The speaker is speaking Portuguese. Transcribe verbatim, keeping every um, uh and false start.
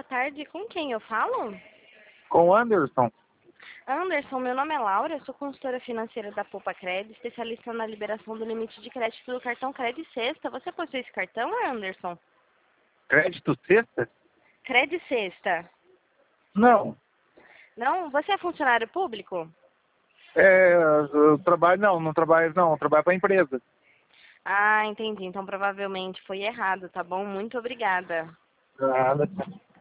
tarde. Com quem eu falo? Com o Anderson. Anderson, meu nome é Laura, eu sou consultora financeira da Poupa Cred, especialista na liberação do limite de crédito do cartão Cred Sexta. Você possui esse cartão, Anderson? Crédito sexta? Cred Sexta. Não. Não? Você é funcionário público? É, eu trabalho, não, não trabalho, não, eu trabalho para a empresa. Ah, entendi. Então provavelmente foi errado, tá bom? Muito obrigada. Nada.